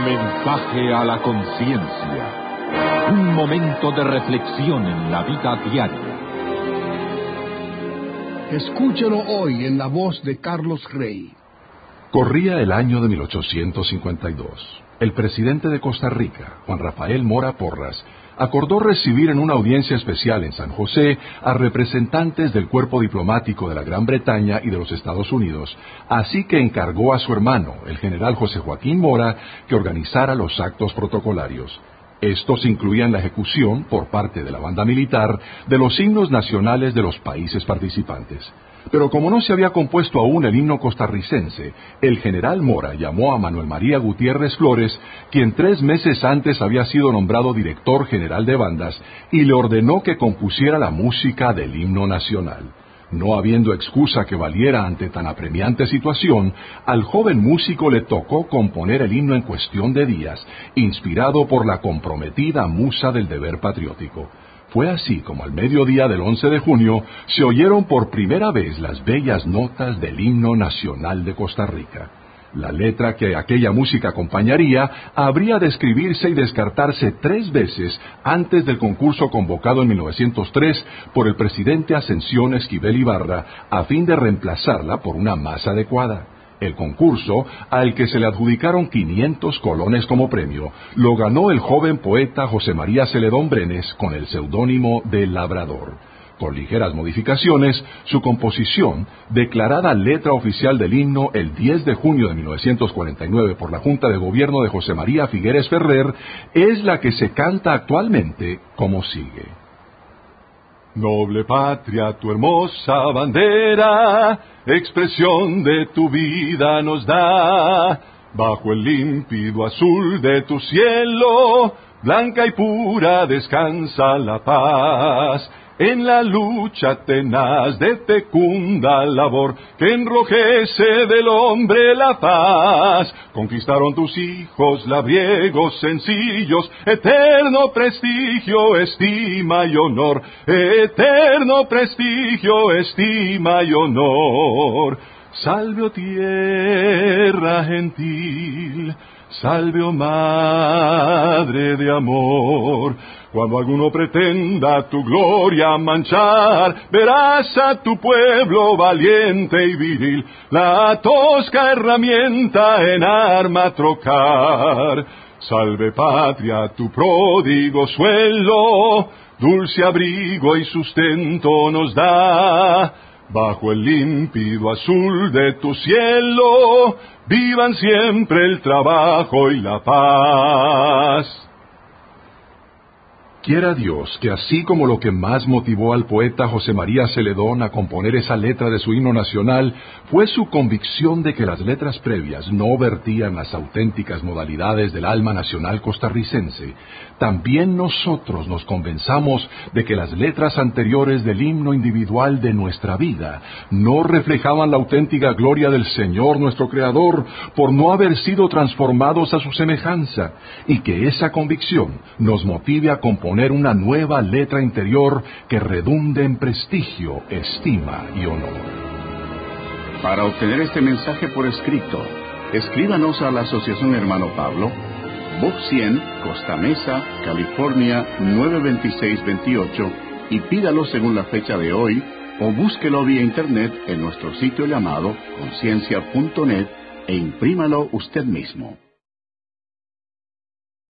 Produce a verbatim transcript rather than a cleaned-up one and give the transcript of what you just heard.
Mensaje a la conciencia. Un momento de reflexión en la vida diaria. Escúchelo hoy en la voz de Carlos Rey. Corría el año de mil ochocientos cincuenta y dos. El presidente de Costa Rica, Juan Rafael Mora Porras, acordó recibir en una audiencia especial en San José a representantes del cuerpo diplomático de la Gran Bretaña y de los Estados Unidos, así que encargó a su hermano, el general José Joaquín Mora, que organizara los actos protocolarios. Estos incluían la ejecución, por parte de la banda militar, de los himnos nacionales de los países participantes. Pero como no se había compuesto aún el himno costarricense, el general Mora llamó a Manuel María Gutiérrez Flores, quien tres meses antes había sido nombrado director general de bandas, y le ordenó que compusiera la música del himno nacional. No habiendo excusa que valiera ante tan apremiante situación, al joven músico le tocó componer el himno en cuestión de días, inspirado por la comprometida musa del deber patriótico. Fue así como al mediodía del once de junio se oyeron por primera vez las bellas notas del himno nacional de Costa Rica. La letra que aquella música acompañaría habría de escribirse y descartarse tres veces antes del concurso convocado en mil novecientos tres por el presidente Ascensión Esquivel Ibarra, a fin de reemplazarla por una más adecuada. El concurso, al que se le adjudicaron quinientos colones como premio, lo ganó el joven poeta José María Celedón Brenes con el seudónimo de Labrador. Con ligeras modificaciones, su composición, declarada letra oficial del himno el diez de junio de mil novecientos cuarenta y nueve por la Junta de Gobierno de José María Figueres Ferrer, es la que se canta actualmente como sigue. Noble patria, tu hermosa bandera, expresión de tu vida nos da. Bajo el límpido azul de tu cielo, blanca y pura descansa la paz. En la lucha tenaz de fecunda labor que enrojece del hombre la paz, conquistaron tus hijos labriegos sencillos, eterno prestigio, estima y honor, eterno prestigio, estima y honor. Salve, oh tierra gentil, salve, oh madre de amor. Cuando alguno pretenda tu gloria manchar, verás a tu pueblo valiente y viril, la tosca herramienta en arma trocar. Salve patria, tu pródigo suelo, dulce abrigo y sustento nos da. Bajo el límpido azul de tu cielo, vivan siempre el trabajo y la paz. Quiera Dios que así como lo que más motivó al poeta José María Celedón a componer esa letra de su himno nacional fue su convicción de que las letras previas no vertían las auténticas modalidades del alma nacional costarricense, también nosotros nos convenzamos de que las letras anteriores del himno individual de nuestra vida no reflejaban la auténtica gloria del Señor nuestro Creador por no haber sido transformados a su semejanza, y que esa convicción nos motive a componer una nueva letra interior que redunde en prestigio, estima y honor. Para obtener este mensaje por escrito, escríbanos a la Asociación Hermano Pablo, Box cien, Costa Mesa, California nueve veintiséis veintiocho, y pídalo según la fecha de hoy, o búsquelo vía internet en nuestro sitio llamado conciencia punto net e imprímalo usted mismo.